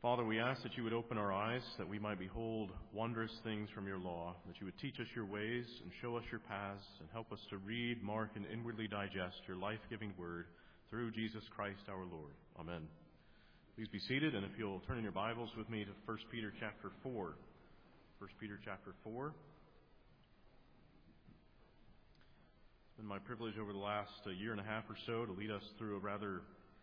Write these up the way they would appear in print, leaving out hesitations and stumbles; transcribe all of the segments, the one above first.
Father, we ask that you would open our eyes, that we might behold wondrous things from your law, that you would teach us your ways and show us your paths, and help us to read, mark, and inwardly digest your life-giving word through Jesus Christ our Lord. Amen. Please be seated, and if you'll turn in your Bibles with me to 1 Peter chapter 4. 1 Peter chapter 4. It's been my privilege over the last year and a half or so to lead us through a rather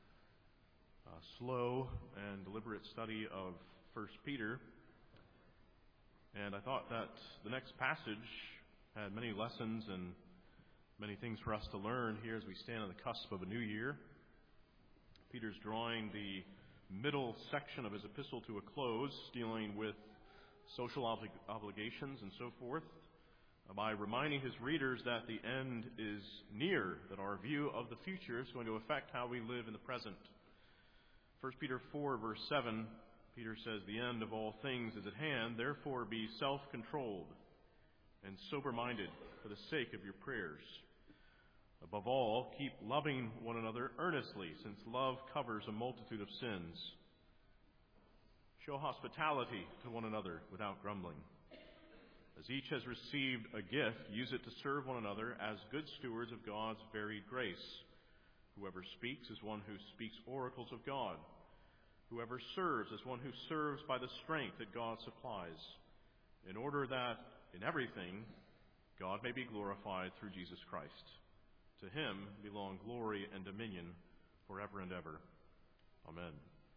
slow and deliberate study of 1 Peter. And I thought that the next passage had many lessons and many things for us to learn here as we stand on the cusp of a new year. Peter's drawing the middle section of his epistle to a close, dealing with social obligations and so forth, by reminding his readers that the end is near, that our view of the future is going to affect how we live in the present. 1 Peter 4, verse 7, Peter says, "The end of all things is at hand, therefore be self-controlled and sober-minded for the sake of your prayers. Above all, keep loving one another earnestly, since love covers a multitude of sins. Show hospitality to one another without grumbling. As each has received a gift, use it to serve one another as good stewards of God's varied grace. Whoever speaks is one who speaks oracles of God. Whoever serves is one who serves by the strength that God supplies, in order that in everything God may be glorified through Jesus Christ. To him belong glory and dominion forever and ever. Amen."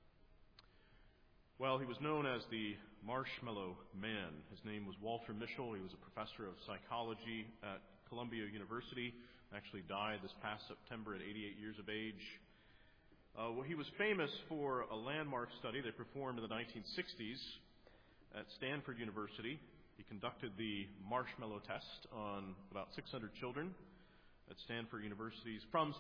Well, he was known as the Marshmallow Man. His name was Walter Mischel. He was a professor of psychology at Columbia University. Actually died this past September at 88 years of age. He was famous for a landmark study they performed in the 1960s at Stanford University. He conducted the marshmallow test on about 600 children at Stanford University's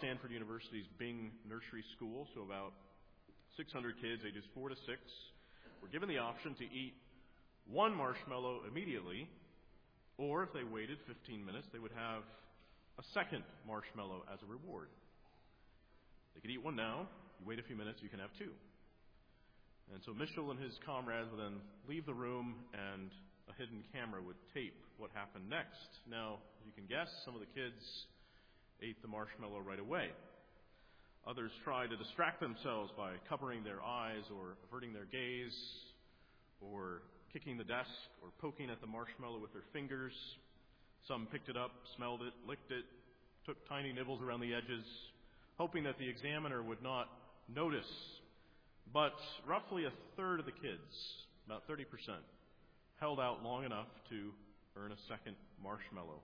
Bing Nursery School. So about 600 kids ages 4 to 6 were given the option to eat one marshmallow immediately, or if they waited 15 minutes, they would have a second marshmallow as a reward. They could eat one now. You wait a few minutes, you can have two. And so Mischel and his comrades would then leave the room, and a hidden camera would tape what happened next. Now, you can guess, some of the kids ate the marshmallow right away. Others tried to distract themselves by covering their eyes or averting their gaze, or kicking the desk, or poking at the marshmallow with their fingers. Some picked it up, smelled it, licked it, took tiny nibbles around the edges, hoping that the examiner would not notice. But roughly a third of the kids, about 30%, held out long enough to earn a second marshmallow.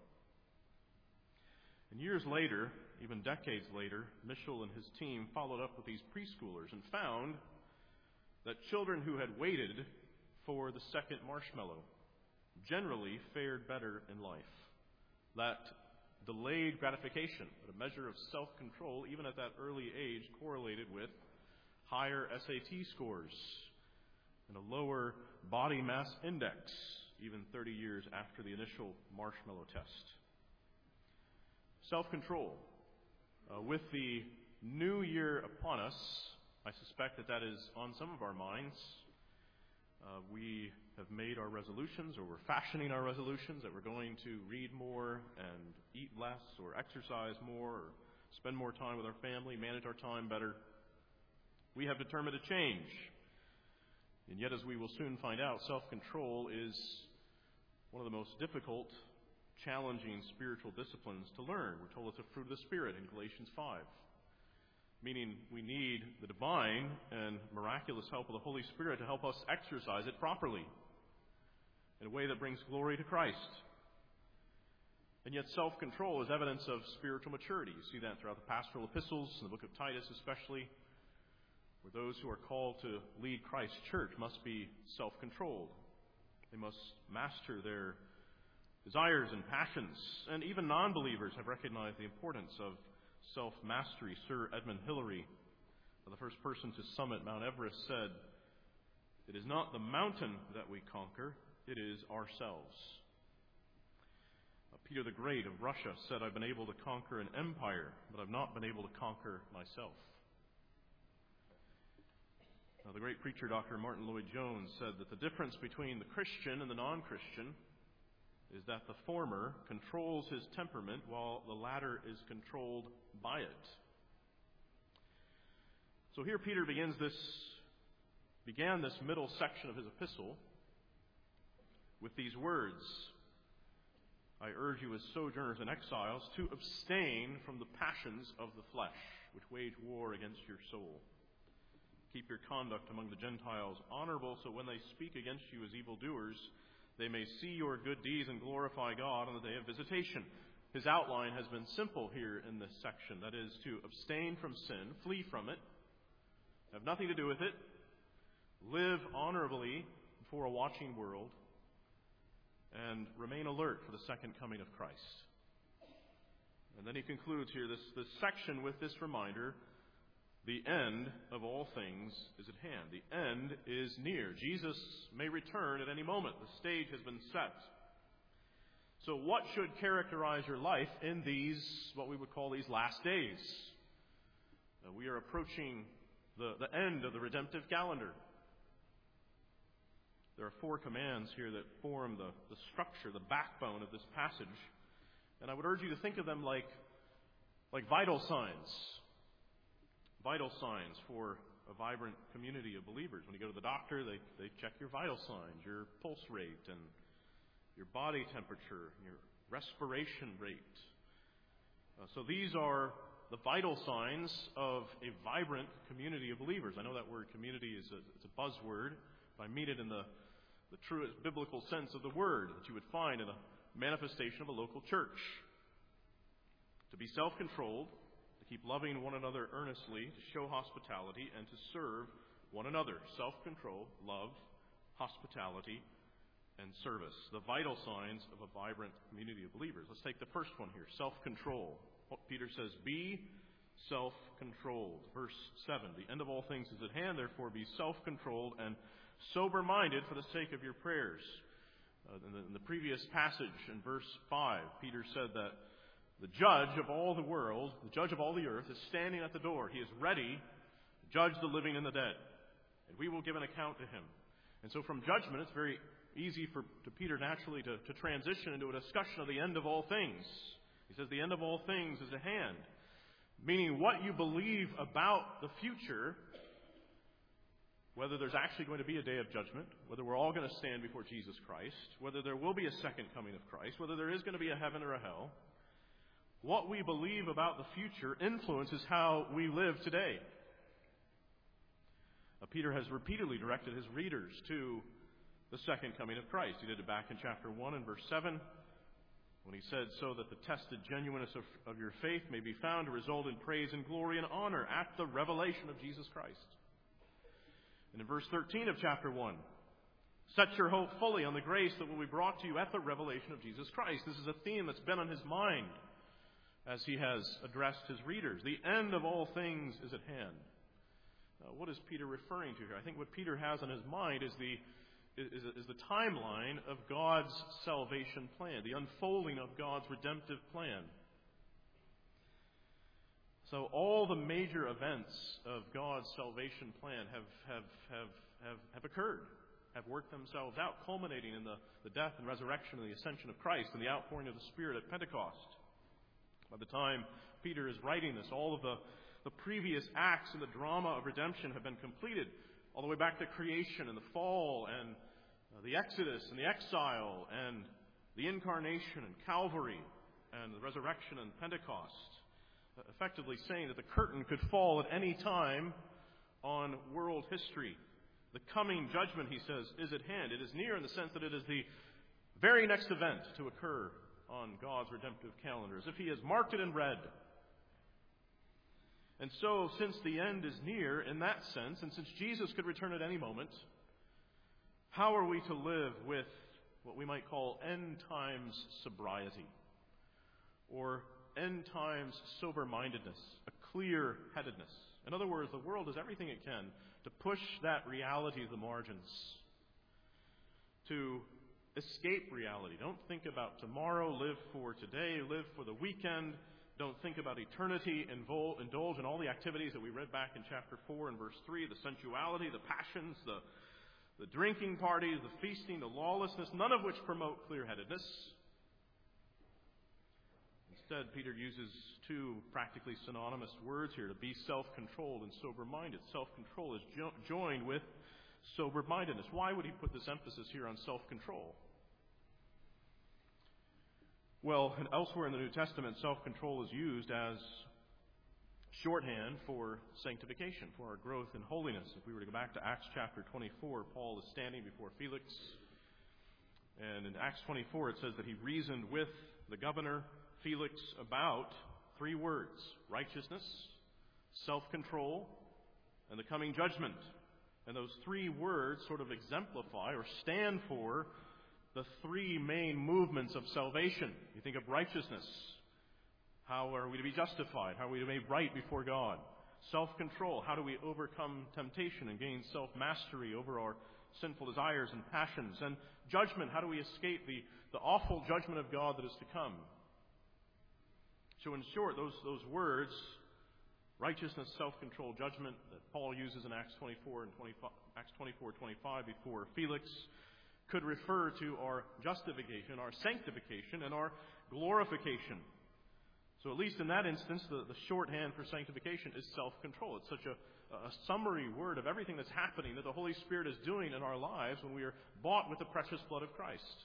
And years later, even decades later, Mischel and his team followed up with these preschoolers and found that children who had waited for the second marshmallow generally fared better in life. That delayed gratification, a measure of self-control, even at that early age, correlated with higher SAT scores and a lower body mass index, even 30 years after the initial marshmallow test. Self-control. With the new year upon us, I suspect that is on some of our minds. We have made our resolutions, or we're fashioning our resolutions, that we're going to read more and eat less, or exercise more, or spend more time with our family, manage our time better. We have determined to change. And yet, as we will soon find out, self-control is one of the most difficult, challenging spiritual disciplines to learn. We're told it's a fruit of the Spirit in Galatians 5. Meaning we need the divine and miraculous help of the Holy Spirit to help us exercise it properly in a way that brings glory to Christ. And yet self-control is evidence of spiritual maturity. You see that throughout the pastoral epistles, in the book of Titus especially, where those who are called to lead Christ's church must be self-controlled. They must master their desires and passions. And even non-believers have recognized the importance of self-mastery. Sir Edmund Hillary, the first person to summit Mount Everest, said, "It is not the mountain that we conquer, it is ourselves." Peter the Great of Russia said, "I've been able to conquer an empire, but I've not been able to conquer myself." The great preacher Dr. Martin Lloyd-Jones said that the difference between the Christian and the non-Christian is that the former controls his temperament while the latter is controlled by it. So here Peter began this middle section of his epistle with these words: I urge you as sojourners and exiles to abstain from the passions of the flesh, which wage war against your soul. Keep your conduct among the Gentiles honorable, so when they speak against you as evildoers, they may see your good deeds and glorify God on the day of visitation. His outline has been simple here in this section. That is, to abstain from sin, flee from it, have nothing to do with it, live honorably before a watching world, and remain alert for the second coming of Christ. And then he concludes here this section with this reminder: the end of all things is at hand. The end is near. Jesus may return at any moment. The stage has been set. So what should characterize your life in these, what we would call these last days? We are approaching the end of the redemptive calendar. There are 4 commands here that form the structure, the backbone of this passage. And I would urge you to think of them like vital signs. Vital signs for a vibrant community of believers. When you go to the doctor, they check your vital signs, your pulse rate and your body temperature, your respiration rate. So these are the vital signs of a vibrant community of believers. I know that word community is it's a buzzword. If I mean it in the truest biblical sense of the word that you would find in a manifestation of a local church. To be self-controlled, to keep loving one another earnestly, to show hospitality, and to serve one another. Self-control, love, hospitality, and service. The vital signs of a vibrant community of believers. Let's take the first one here, self-control. Peter says, be self-controlled. Verse 7, the end of all things is at hand, therefore be self-controlled and sober-minded for the sake of your prayers. In the previous passage, in verse 5, Peter said that the judge of all the world, the judge of all the earth, is standing at the door. He is ready to judge the living and the dead. And we will give an account to him. And so from judgment, it's very easy to Peter naturally to transition into a discussion of the end of all things. He says the end of all things is at hand. Meaning what you believe about the future, whether there's actually going to be a day of judgment, whether we're all going to stand before Jesus Christ, whether there will be a second coming of Christ, whether there is going to be a heaven or a hell, what we believe about the future influences how we live today. Peter has repeatedly directed his readers to the second coming of Christ. He did it back in chapter 1 and verse 7 when he said, so that the tested genuineness of your faith may be found to result in praise and glory and honor at the revelation of Jesus Christ. And in verse 13 of chapter 1, set your hope fully on the grace that will be brought to you at the revelation of Jesus Christ. This is a theme that's been on his mind as he has addressed his readers. The end of all things is at hand. What is Peter referring to here? I think what Peter has on his mind is the timeline of God's salvation plan, the unfolding of God's redemptive plan. So all the major events of God's salvation plan have occurred, have worked themselves out, culminating in the death and resurrection and the ascension of Christ and the outpouring of the Spirit at Pentecost. By the time Peter is writing this, all of the previous acts in the drama of redemption have been completed, all the way back to creation and the fall and the Exodus and the exile and the incarnation and Calvary and the resurrection and Pentecost, effectively saying that the curtain could fall at any time on world history. The coming judgment, he says, is at hand. It is near in the sense that it is the very next event to occur on God's redemptive calendar, as if he has marked it in red. And so, since the end is near in that sense, and since Jesus could return at any moment, how are we to live with what we might call end times sobriety, or end times sober-mindedness, a clear-headedness? In other words, the world does everything it can to push that reality to the margins, to escape reality. Don't think about tomorrow, live for today, live for the weekend. don't think about eternity, indulge in all the activities that we read back in chapter 4 and verse 3, the sensuality, the passions, the drinking parties, the feasting, the lawlessness, none of which promote clear-headedness. Instead, Peter uses two practically synonymous words here, to be self-controlled and sober-minded. Self-control is joined with sober-mindedness. Why would he put this emphasis here on self-control? Well, elsewhere in the New Testament, self-control is used as shorthand for sanctification, for our growth in holiness. If we were to go back to Acts chapter 24, Paul is standing before Felix. And in Acts 24, it says that he reasoned with the governor, Felix, about three words: righteousness, self-control, and the coming judgment. And those three words sort of exemplify or stand for the three main movements of salvation. You think of righteousness. How are we to be justified? How are we to be made right before God? Self-control. How do we overcome temptation and gain self-mastery over our sinful desires and passions? And judgment. How do we escape the awful judgment of God that is to come? So in short, those words, righteousness, self-control, judgment, that Paul uses in Acts 24:25 before Felix, could refer to our justification, our sanctification, and our glorification. So at least in that instance, the shorthand for sanctification is self-control. It's such a summary word of everything that's happening that the Holy Spirit is doing in our lives when we are bought with the precious blood of Christ.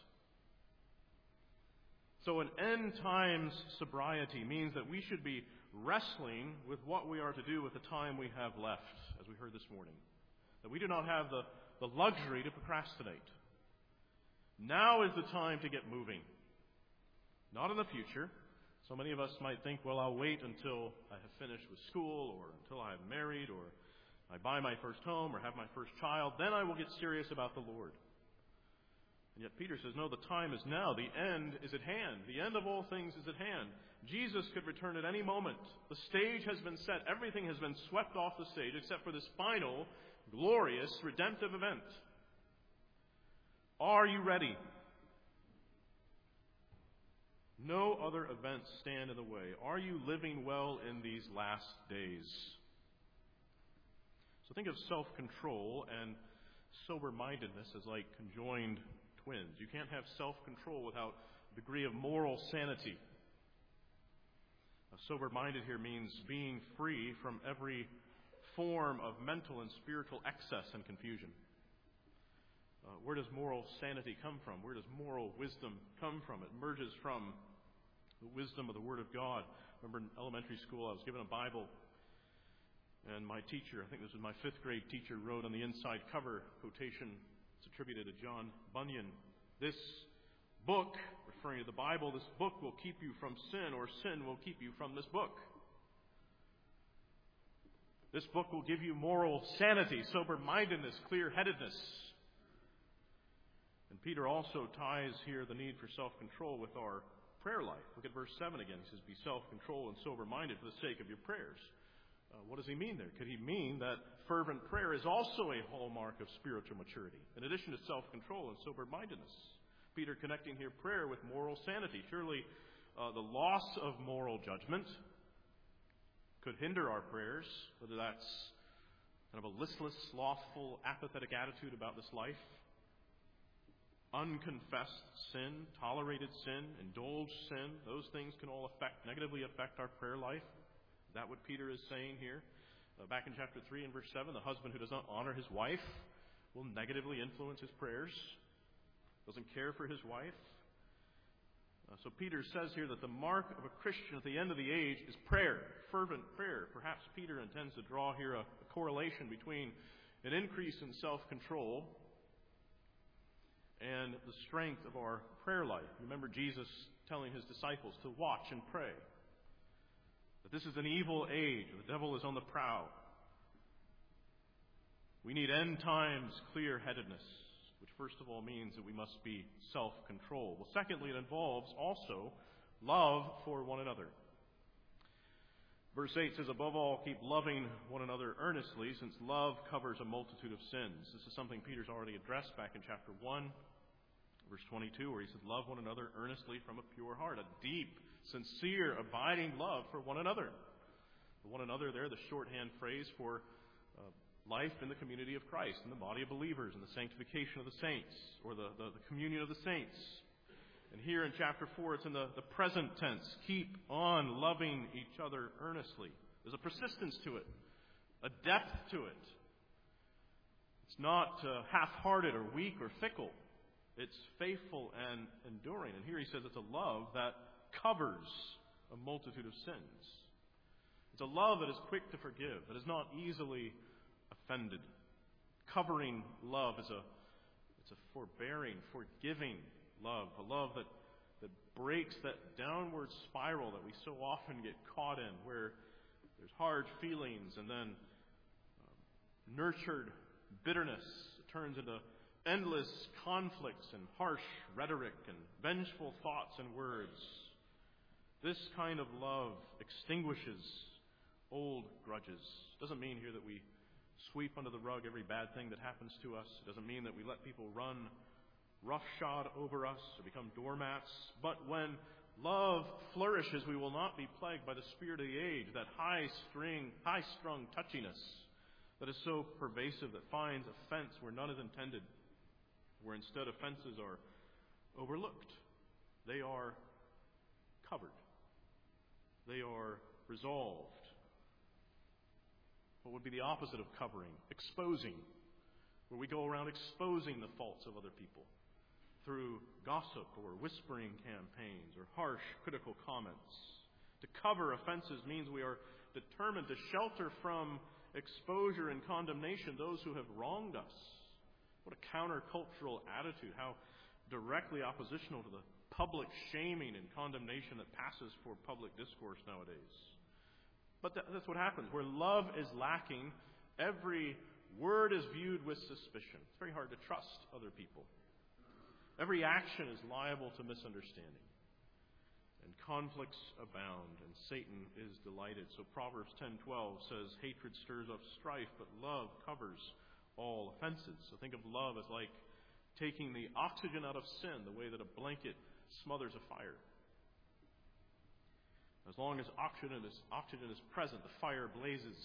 So an end times sobriety means that we should be wrestling with what we are to do with the time we have left, as we heard this morning. That we do not have the luxury to procrastinate. Now is the time to get moving. Not in the future. So many of us might think, well, I'll wait until I have finished with school, or until I am married, or I buy my first home, or have my first child. Then I will get serious about the Lord. And yet Peter says, no, the time is now. The end is at hand. The end of all things is at hand. Jesus could return at any moment. The stage has been set. Everything has been swept off the stage except for this final, glorious, redemptive event. Are you ready? No other events stand in the way. Are you living well in these last days? So think of self-control and sober-mindedness as like conjoined twins. You can't have self-control without a degree of moral sanity. Sober-minded here means being free from every form of mental and spiritual excess and confusion. Where does moral sanity come from? Where does moral wisdom come from? It emerges from the wisdom of the Word of God. Remember in elementary school I was given a Bible, and my teacher, I think this was my 5th grade teacher, wrote on the inside cover, quotation, it's attributed to John Bunyan, "This book," referring to the Bible, "this book will keep you from sin, or sin will keep you from this book." This book will give you moral sanity, sober-mindedness, clear-headedness. And Peter also ties here the need for self-control with our prayer life. Look at verse 7 again. He says, be self-controlled and sober-minded for the sake of your prayers. What does he mean there? Could he mean that fervent prayer is also a hallmark of spiritual maturity, in addition to self-control and sober-mindedness? Peter connecting here prayer with moral sanity. Surely the loss of moral judgment could hinder our prayers, whether that's kind of a listless, slothful, apathetic attitude about this life, unconfessed sin, tolerated sin, indulged sin. Those things can all negatively affect our prayer life. Is that what Peter is saying here? Back in chapter 3 and verse 7, the husband who does not honor his wife will negatively influence his prayers, doesn't care for his wife. So Peter says here that the mark of a Christian at the end of the age is prayer, fervent prayer. Perhaps Peter intends to draw here a correlation between an increase in self-control and the strength of our prayer life. Remember Jesus telling his disciples to watch and pray. That this is an evil age. The devil is on the prowl. We need end times clear-headedness, which first of all means that we must be self-controlled. Well, secondly, it involves also love for one another. Verse 8 says, above all, keep loving one another earnestly, since love covers a multitude of sins. This is something Peter's already addressed back in chapter 1, verse 22, where he said, love one another earnestly from a pure heart, a deep, sincere, abiding love for one another. For one another there, the shorthand phrase for life in the community of Christ, in the body of believers, in the sanctification of the saints, or the communion of the saints. And here in chapter 4, it's in the present tense. Keep on loving each other earnestly. There's a persistence to it, a depth to it. It's not half-hearted or weak or fickle. It's faithful and enduring. And here he says it's a love that covers a multitude of sins. It's a love that is quick to forgive, that is not easily offended. Covering love is it's a forbearing, forgiving love, a love that breaks that downward spiral that we so often get caught in, where there's hard feelings and then nurtured bitterness turns into endless conflicts and harsh rhetoric and vengeful thoughts and words. This kind of love extinguishes old grudges. It doesn't mean here that we sweep under the rug every bad thing that happens to us. It doesn't mean that we let people run roughshod over us or become doormats. But when love flourishes, we will not be plagued by the spirit of the age, that high-strung touchiness that is so pervasive that finds offense where none is intended, where instead offenses are overlooked. They are covered. They are resolved. What would be the opposite of covering? Exposing, where we go around exposing the faults of other people through gossip or whispering campaigns or harsh critical comments. To cover offenses means we are determined to shelter from exposure and condemnation those who have wronged us. What a countercultural attitude, how directly oppositional to the public shaming and condemnation that passes for public discourse nowadays. But that's what happens. Where love is lacking, every word is viewed with suspicion. It's very hard to trust other people. Every action is liable to misunderstanding. And conflicts abound, and Satan is delighted. So Proverbs 10:12 says, hatred stirs up strife, but love covers all offenses. So think of love as like taking the oxygen out of sin, the way that a blanket smothers a fire. As long as oxygen is present, the fire blazes.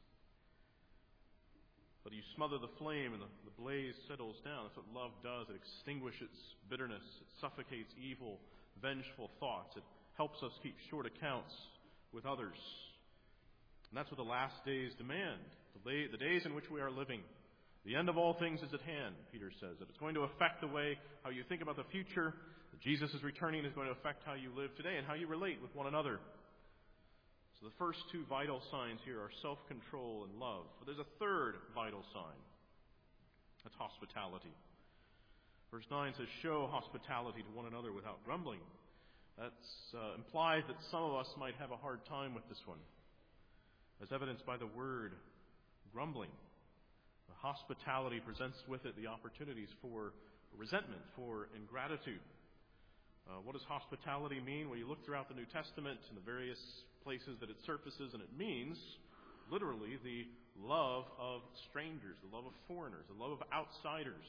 But you smother the flame and the blaze settles down. That's what love does. It extinguishes bitterness. It suffocates evil, vengeful thoughts. It helps us keep short accounts with others. And that's what the last days demand. The days in which we are living. The end of all things is at hand, Peter says. That it's going to affect the way how you think about the future. That Jesus is returning is going to affect how you live today and how you relate with one another. So the first two vital signs here are self-control and love. But there's a third vital sign. That's hospitality. Verse 9 says, show hospitality to one another without grumbling. That implies that some of us might have a hard time with this one, as evidenced by the word grumbling. Hospitality presents with it the opportunities for resentment, for ingratitude. What does hospitality mean? Well, you look throughout the New Testament and the various places that it surfaces, and it means, literally, the love of strangers, the love of foreigners, the love of outsiders.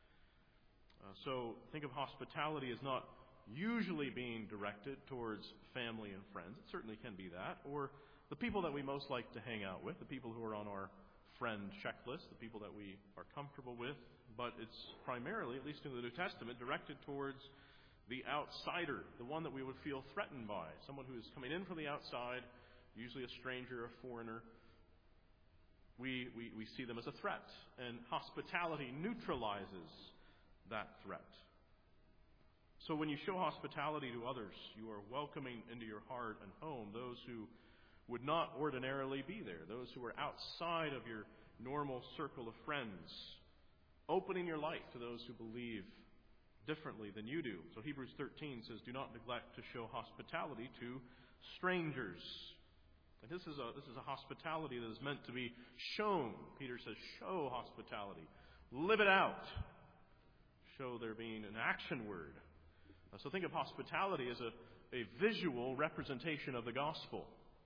So think of hospitality as not usually being directed towards family and friends. It certainly can be that. Or the people that we most like to hang out with, the people who are on our friend checklist, the people that we are comfortable with. But it's primarily, at least in the New Testament, directed towards the outsider, the one that we would feel threatened by, someone who is coming in from the outside, usually a stranger, a foreigner. We see them as a threat, and hospitality neutralizes that threat. So when you show hospitality to others, you are welcoming into your heart and home those who would not ordinarily be there, those who are outside of your normal circle of friends, opening your life to those who believe differently than you do. So Hebrews 13 says, do not neglect to show hospitality to strangers. And this is a hospitality that is meant to be shown. Peter says, show hospitality. Live it out. Show there being an action word. So think of hospitality as a visual representation of the gospel,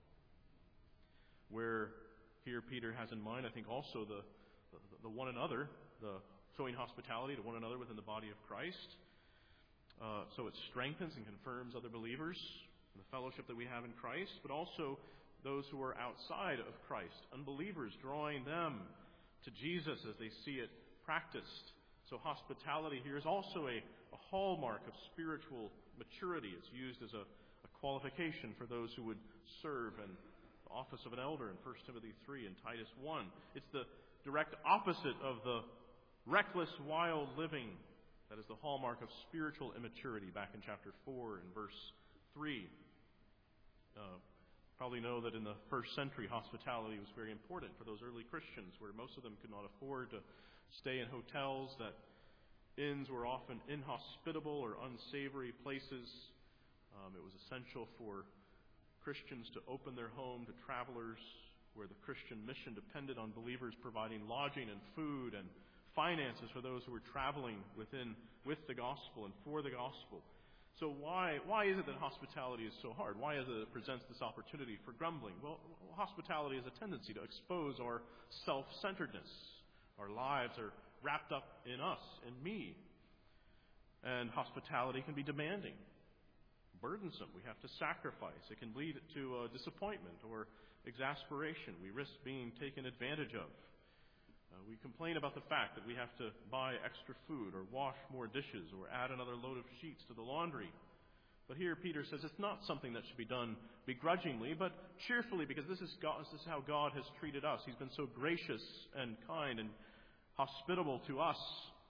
where here Peter has in mind, I think, also the one another, the showing hospitality to one another within the body of Christ. So it strengthens and confirms other believers. and the fellowship that we have in Christ, but also those who are outside of Christ, unbelievers, drawing them to Jesus as they see it practiced. So hospitality here is also a hallmark of spiritual maturity. It's used as a qualification for those who would serve in the office of an elder in 1 Timothy 3 and Titus 1. It's the direct opposite of the reckless, wild living that is the hallmark of spiritual immaturity back in chapter 4 and verse 3. Probably know that in the first century, hospitality was very important for those early Christians, where most of them could not afford to stay in hotels, that inns were often inhospitable or unsavory places. It was essential for Christians to open their home to travelers, where the Christian mission depended on believers providing lodging and food and finances for those who were traveling with the gospel and for the gospel. So why is it that hospitality is so hard? Why is it that it presents this opportunity for grumbling? Well, hospitality has a tendency to expose our self-centeredness. Our lives are wrapped up in us, in me. And hospitality can be demanding, burdensome. We have to sacrifice. It can lead to disappointment or exasperation. We risk being taken advantage of. We complain about the fact that we have to buy extra food or wash more dishes or add another load of sheets to the laundry. But here Peter says it's not something that should be done begrudgingly, but cheerfully, because this is how God has treated us. He's been so gracious and kind and hospitable to us.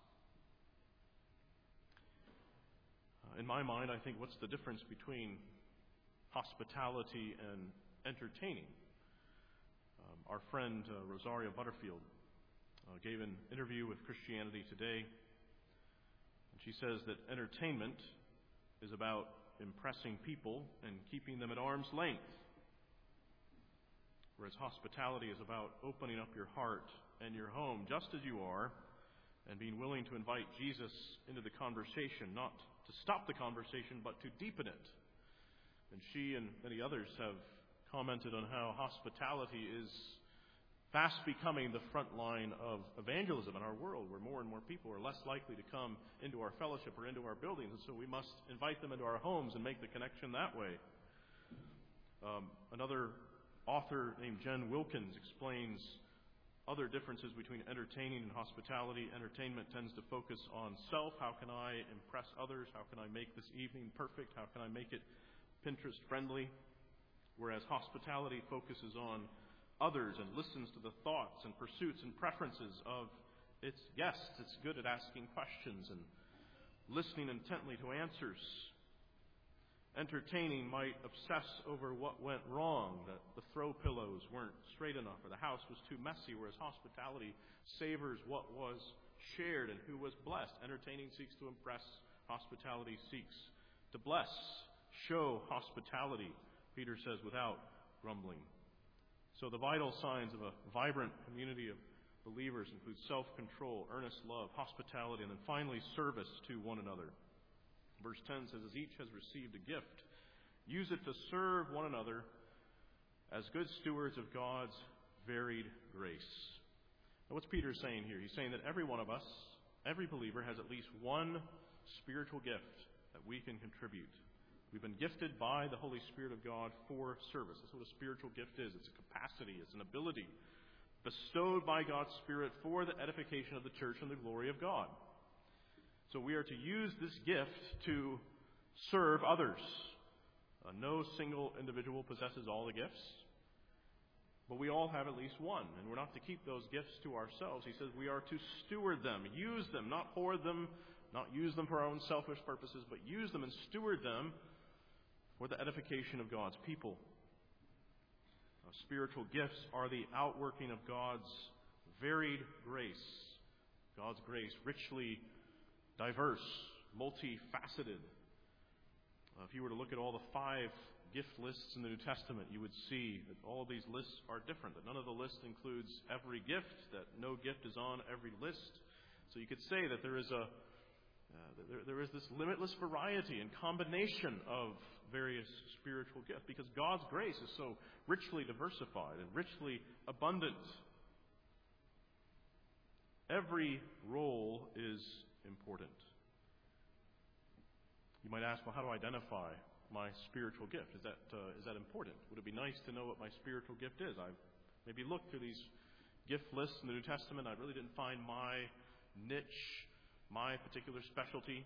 In my mind, I think, what's the difference between hospitality and entertaining? Our friend Rosaria Butterfield gave an interview with Christianity Today, and she says that entertainment is about impressing people and keeping them at arm's length, whereas hospitality is about opening up your heart and your home just as you are and being willing to invite Jesus into the conversation, not to stop the conversation, but to deepen it. And she and many others have commented on how hospitality is fast becoming the front line of evangelism in our world, where more and more people are less likely to come into our fellowship or into our buildings, and so we must invite them into our homes and make the connection that way. Another author named Jen Wilkins explains other differences between entertaining and hospitality. Entertainment tends to focus on self. How can I impress others? How can I make this evening perfect? How can I make it Pinterest friendly? Whereas hospitality focuses on others and listens to the thoughts and pursuits and preferences of its guests. It's good at asking questions and listening intently to answers. Entertaining might obsess over what went wrong, that the throw pillows weren't straight enough or the house was too messy, whereas hospitality savors what was shared and who was blessed. Entertaining seeks to impress. Hospitality seeks to bless. Show hospitality, Peter says, without grumbling. So the vital signs of a vibrant community of believers include self-control, earnest love, hospitality, and then finally service to one another. Verse 10 says, as each has received a gift, use it to serve one another as good stewards of God's varied grace. Now what's Peter saying here? He's saying that every one of us, every believer, has at least one spiritual gift that we can contribute. We've been gifted by the Holy Spirit of God for service. That's what a spiritual gift is. It's a capacity. It's an ability bestowed by God's Spirit for the edification of the church and the glory of God. So we are to use this gift to serve others. No single individual possesses all the gifts, but we all have at least one, and we're not to keep those gifts to ourselves. He says we are to steward them, use them, not hoard them, not use them for our own selfish purposes, but use them and steward them for the edification of God's people. Spiritual gifts are the outworking of God's varied grace. God's grace, richly diverse, multifaceted. If you were to look at all the 5 gift lists in the New Testament, you would see that all of these lists are different, that none of the list includes every gift, that no gift is on every list. So you could say that there is this limitless variety and combination of various spiritual gifts, because God's grace is so richly diversified and richly abundant. Every role is important. You might ask, well, how do I identify my spiritual gift? Is that important? Would it be nice to know what my spiritual gift is? I've maybe looked through these gift lists in the New Testament. I really didn't find my niche, my particular specialty.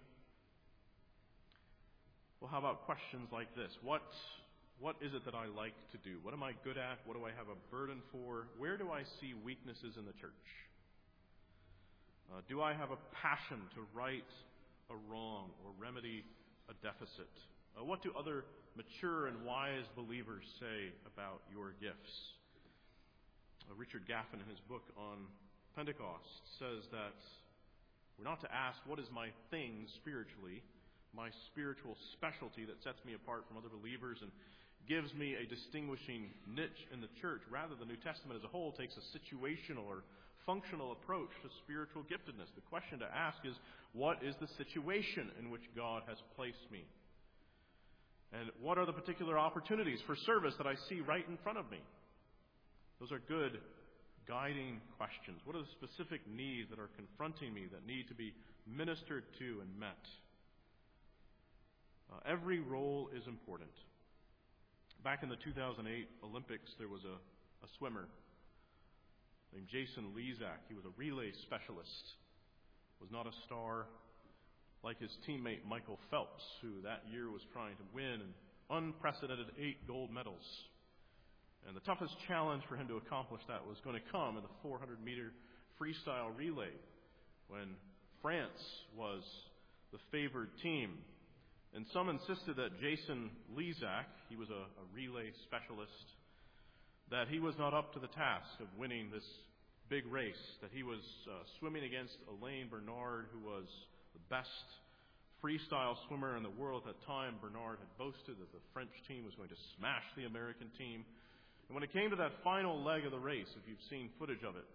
Well, how about questions like this? What is it that I like to do? What am I good at? What do I have a burden for? Where do I see weaknesses in the church? Do I have a passion to right a wrong or remedy a deficit? What do other mature and wise believers say about your gifts? Richard Gaffin, in his book on Pentecost, says that we're not to ask, what is my thing spiritually, my spiritual specialty that sets me apart from other believers and gives me a distinguishing niche in the church. Rather, the New Testament as a whole takes a situational or functional approach to spiritual giftedness. The question to ask is, what is the situation in which God has placed me? And what are the particular opportunities for service that I see right in front of me? Those are good guiding questions. What are the specific needs that are confronting me that need to be ministered to and met? Every role is important. Back in the 2008 Olympics, there was a swimmer named Jason Lezak. He was a relay specialist, was not a star like his teammate Michael Phelps, who that year was trying to win an unprecedented 8 gold medals. And the toughest challenge for him to accomplish that was going to come in the 400-meter freestyle relay, when France was the favored team. And some insisted that Jason Lezak, he was a relay specialist, that he was not up to the task of winning this big race, that he was swimming against Alain Bernard, who was the best freestyle swimmer in the world at that time. Bernard had boasted that the French team was going to smash the American team. And when it came to that final leg of the race, if you've seen footage of it,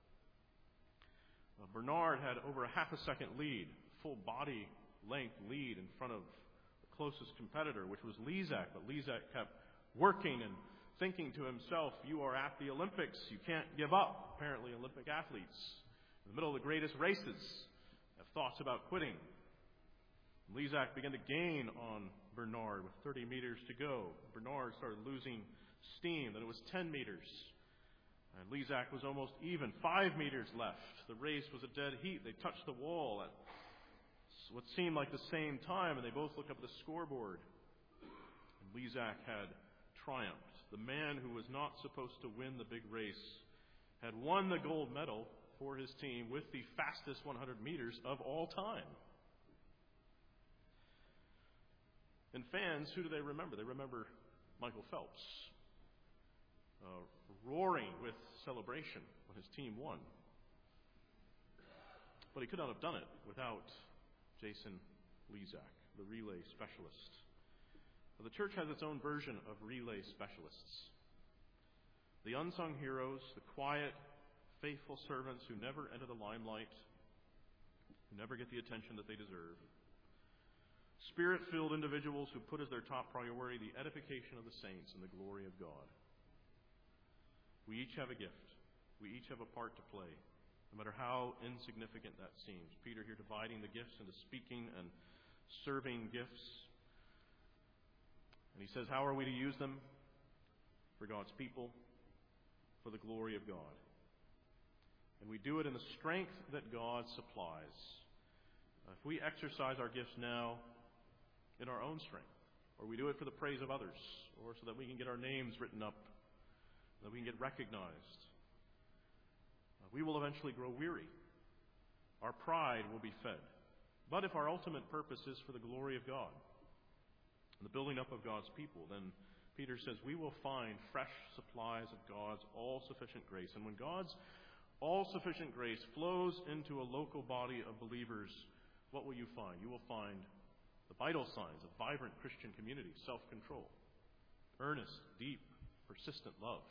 Bernard had over a half a second lead, full body length lead in front of the closest competitor, which was Lezak. But Lezak kept working and thinking to himself, you are at the Olympics, you can't give up. Apparently Olympic athletes, in the middle of the greatest races, have thoughts about quitting. Lezak began to gain on Bernard with 30 meters to go. Bernard started losing steam. Then it was 10 meters. And Lezak was almost even. 5 meters left. The race was a dead heat. They touched the wall at what seemed like the same time, and they both looked up at the scoreboard. And Lezak had triumphed. The man who was not supposed to win the big race had won the gold medal for his team with the fastest 100 meters of all time. And fans, who do they remember? They remember Michael Phelps, roaring with celebration when his team won. But he could not have done it without Jason Lezak, the relay specialist. The church has its own version of relay specialists. The unsung heroes, the quiet, faithful servants who never enter the limelight, who never get the attention that they deserve. Spirit-filled individuals who put as their top priority the edification of the saints and the glory of God. We each have a gift. We each have a part to play, no matter how insignificant that seems. Peter here dividing the gifts into speaking and serving gifts. And he says, how are we to use them? For God's people, for the glory of God. And we do it in the strength that God supplies. If we exercise our gifts now in our own strength, or we do it for the praise of others, or so that we can get our names written up, that we can get recognized, we will eventually grow weary. Our pride will be fed. But if our ultimate purpose is for the glory of God, and the building up of God's people, then Peter says we will find fresh supplies of God's all-sufficient grace. And when God's all-sufficient grace flows into a local body of believers, what will you find? You will find the vital signs of vibrant Christian community, self-control, earnest, deep, persistent love,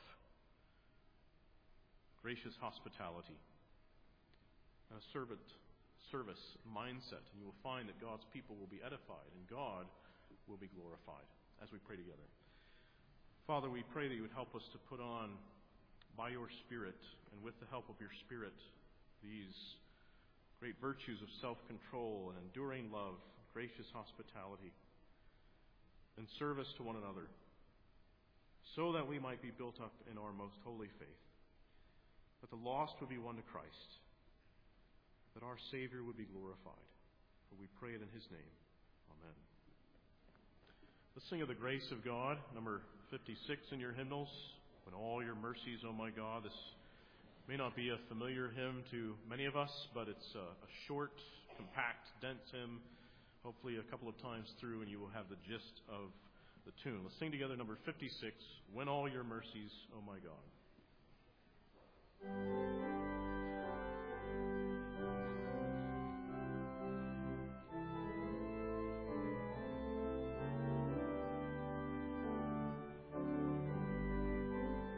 gracious hospitality, and a service mindset. And you will find that God's people will be edified and God will be glorified as we pray together. Father, we pray that you would help us to put on, by your Spirit, and with the help of your Spirit, these great virtues of self-control and enduring love, gracious hospitality. and service to one another, so that we might be built up in our most holy faith, that the lost would be won to Christ, that our Savior would be glorified. For we pray it in his name. Amen. Let's sing of the grace of God, number 56 in your hymnals. When all your mercies, O my God. This may not be a familiar hymn to many of us, but it's a short, compact, dense hymn, hopefully a couple of times through, and you will have the gist of the tune. Let's sing together number 56, When All Your Mercies, O My God.